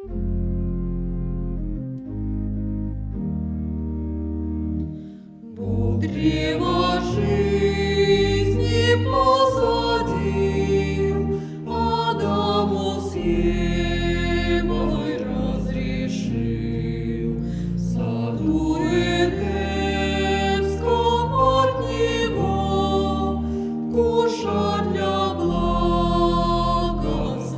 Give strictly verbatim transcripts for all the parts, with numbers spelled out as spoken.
Древо жизни посадил, Адаму с Евой разрешил. В саду Эдемском от него кушать для блага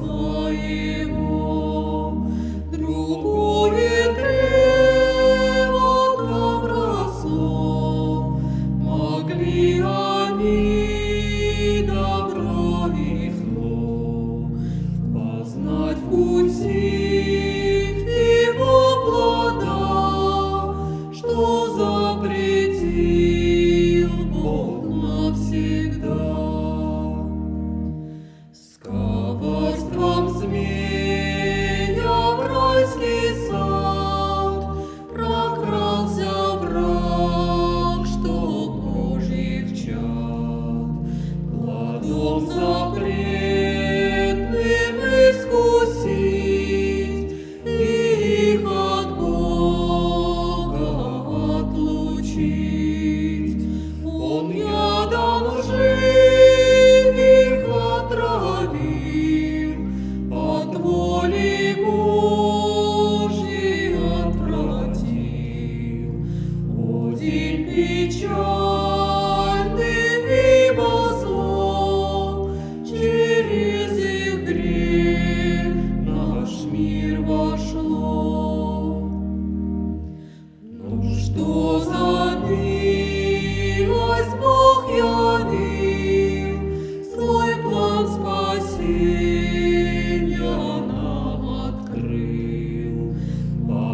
своего. Другое древо там росло, могли они добро и зло познать в пути его плода, что запретил Бог навсегда. С коварством змея в райский сад прокрался враг, что Божьих чад кладом запретным искусить и их от Бога отлучить. Он ядом лжив их отравил, от воли Божьей отвратил. О, день печальный, ибо зло через их грех наш мир вошло. Ну что за милость Бог явил, свой план спасения нам открыл. По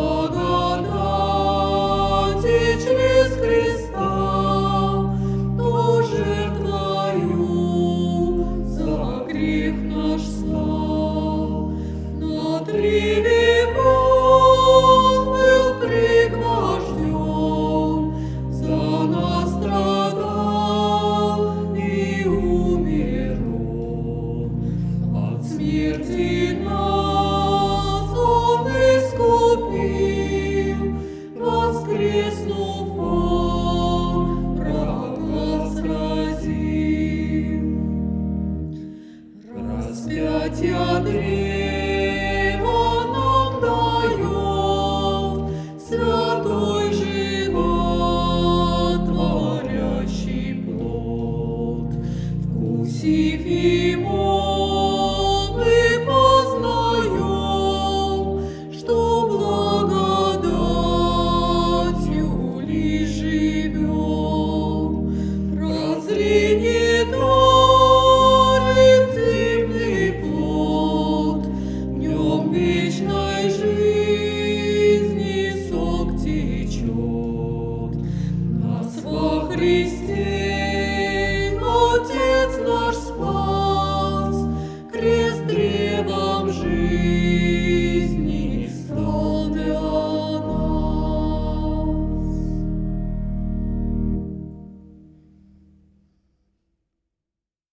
благодати через Христа, то жертвою за грех наш стал. На древе Он был пригвожден, за нас страдал и умер Он. От смерти нас Он искупил, воскреснув Он врага сразил. Распятие древа нам дает святой животворящий плод. Вкусив его, мы познаем, что благодатью лишь живем. Прозрение дарит дивный плод, в нем вечной жизни сок течет. Нас во Христе